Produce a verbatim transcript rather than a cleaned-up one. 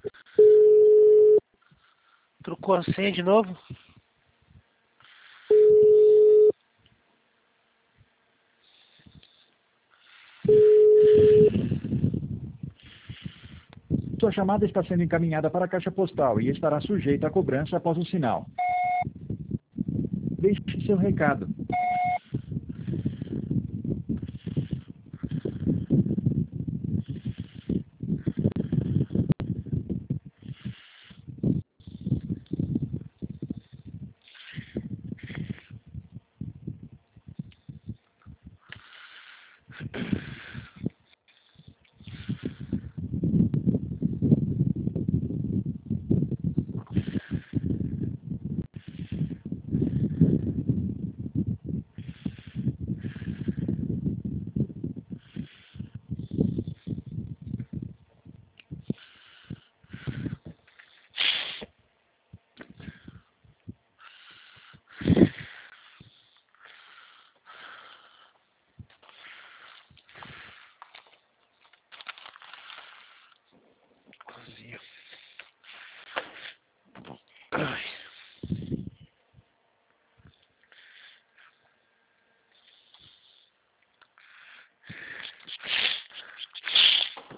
Trocou a senha de novo? Sua chamada está sendo encaminhada para a caixa postal e estará sujeita a cobrança após o sinal. Deixe seu recado.